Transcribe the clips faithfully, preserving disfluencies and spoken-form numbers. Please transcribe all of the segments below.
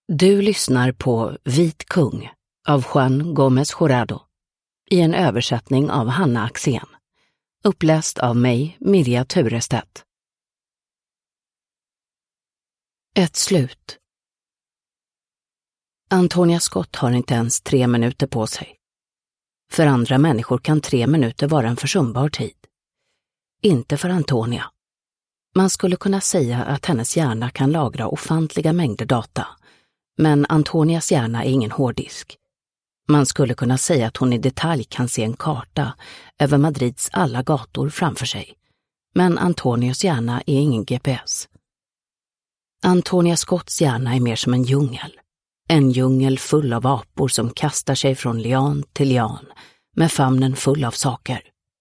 Du lyssnar på Vit kung av Juan Gómez Jurado i en översättning av Hanna Axén. Uppläst av mig, Mirja Turestedt. Ett slut. Antonia Scott har inte ens tre minuter på sig. För andra människor kan tre minuter vara en försumbar tid. Inte för Antonia. Man skulle kunna säga att hennes hjärna kan lagra ofantliga mängder data. Men Antonias hjärna är ingen hårddisk. Man skulle kunna säga att hon i detalj kan se en karta över Madrids alla gator framför sig. Men Antonias hjärna är ingen G P S. Antonia Scotts hjärna är mer som en djungel. En djungel full av apor som kastar sig från lian till lian med famnen full av saker.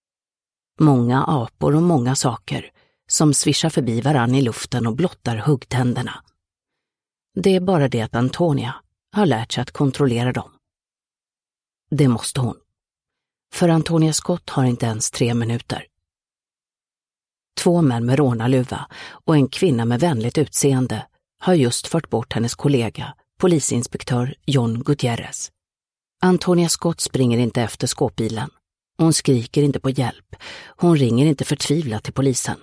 Många apor och många saker som svischar förbi varann i luften och blottar huggtänderna. Det är bara det att Antonia har lärt sig att kontrollera dem. Det måste hon. För Antonia Scott har inte ens tre minuter. Två män med rånarluva och en kvinna med vänligt utseende har just fört bort hennes kollega, polisinspektör John Gutierrez. Antonia Scott springer inte efter skåpbilen. Hon skriker inte på hjälp. Hon ringer inte förtvivlat till polisen.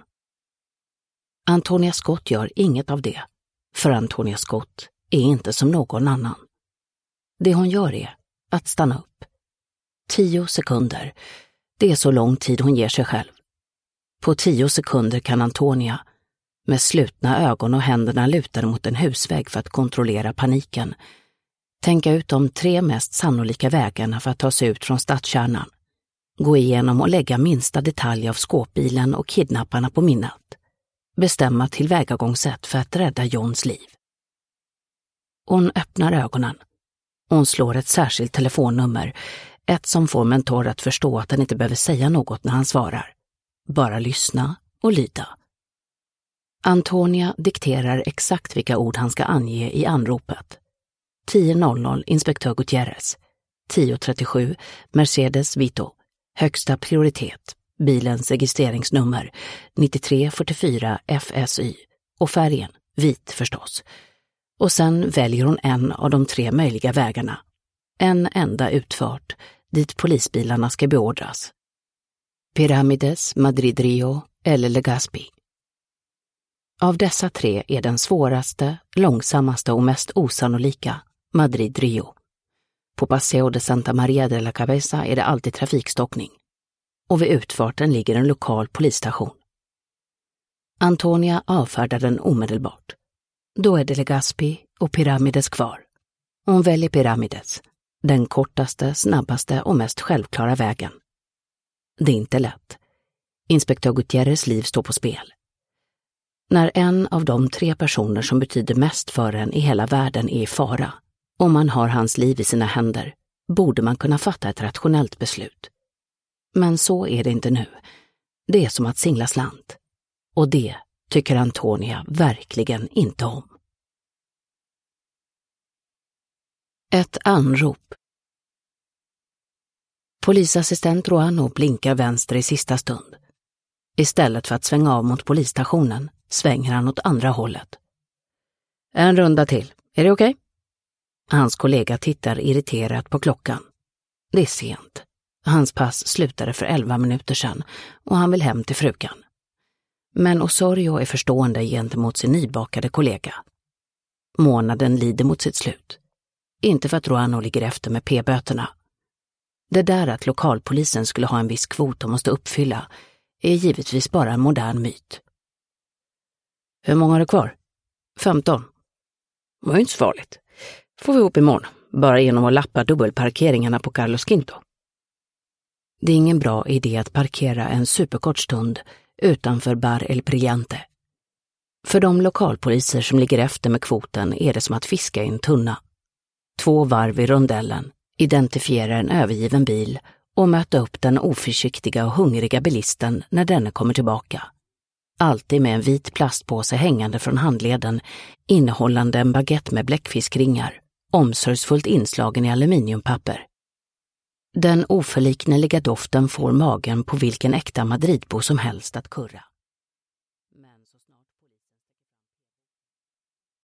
Antonia Scott gör inget av det. För Antonia Scott är inte som någon annan. Det hon gör är att stanna upp. Tio sekunder. Det är så lång tid hon ger sig själv. På tio sekunder kan Antonia, med slutna ögon och händerna lutade mot en husvägg för att kontrollera paniken, tänka ut de tre mest sannolika vägarna för att ta sig ut från stadskärnan. Gå igenom och lägga minsta detalj av skåpbilen och kidnapparna på minnet. Bestämma tillvägagångssätt för att rädda Johns liv. Hon öppnar ögonen. Hon slår ett särskilt telefonnummer, ett som får mentor att förstå att han inte behöver säga något när han svarar. Bara lyssna och lyda. Antonia dikterar exakt vilka ord han ska ange i anropet. tio noll noll inspektör Gutierrez. tio trettiosju Mercedes Vito. Högsta prioritet. Bilens registreringsnummer nittiotre fyrtiofyra F S Y och färgen vit förstås. Och sen väljer hon en av de tre möjliga vägarna. En enda utfart dit polisbilarna ska beordras. Piramides, Madrid-Rio eller Legazpi. Av dessa tre är den svåraste, långsammaste och mest osannolika Madrid-Rio. På Paseo de Santa Maria de la Cabeza är det alltid trafikstockning. Och vid utfarten ligger en lokal polisstation. Antonia avfärdar den omedelbart. Då är det Legazpi och Piramides kvar. Hon väljer Piramides, den kortaste, snabbaste och mest självklara vägen. Det är inte lätt. Inspektör Gutierrez liv står på spel. När en av de tre personer som betyder mest för en i hela världen är i fara, om man har hans liv i sina händer, borde man kunna fatta ett rationellt beslut. Men så är det inte nu. Det är som att singla slant. Och det tycker Antonia verkligen inte om. Ett anrop. Polisassistent Ruano blinkar vänster i sista stund. Istället för att svänga av mot polisstationen svänger han åt andra hållet. En runda till. Är det okej? Okay? Hans kollega tittar irriterat på klockan. Det är sent. Hans pass slutade för elva minuter sedan och han vill hem till frugan. Men Osorio är förstående gentemot sin nybakade kollega. Månaden lider mot sitt slut. Inte för att Ruano ligger efter med p-böterna. Det där att lokalpolisen skulle ha en viss kvot de måste uppfylla är givetvis bara en modern myt. Hur många har du kvar? femton. Det var ju inte så farligt. Får vi ihop imorgon, bara genom att lappa dubbelparkeringarna på Carlos Quinto. Det är ingen bra idé att parkera en superkort stund utanför Bar El Brillante. För de lokalpoliser som ligger efter med kvoten är det som att fiska i en tunna. Två varv i rondellen, identifiera en övergiven bil och möta upp den oförsiktiga och hungriga bilisten när denne kommer tillbaka. Alltid med en vit plastpåse hängande från handleden innehållande en baguette med bläckfiskringar, omsorgsfullt inslagen i aluminiumpapper. Den oförlikneliga doften får magen på vilken äkta Madridbo som helst att kurra.